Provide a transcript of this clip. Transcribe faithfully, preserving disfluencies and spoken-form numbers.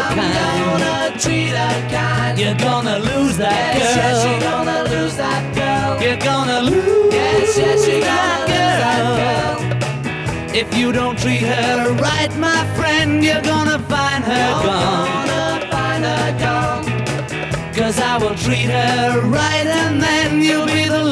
I'm kind. gonna treat her kind. You're gonna lose that Yes, girl. yes, she gonna lose that girl. You're gonna lose Yes, yes, she that gonna lose that girl. girl. If you don't treat her right, my friend, you're gonna find her You're gone. gonna find her gone. Cause I will treat her right, and then you'll be the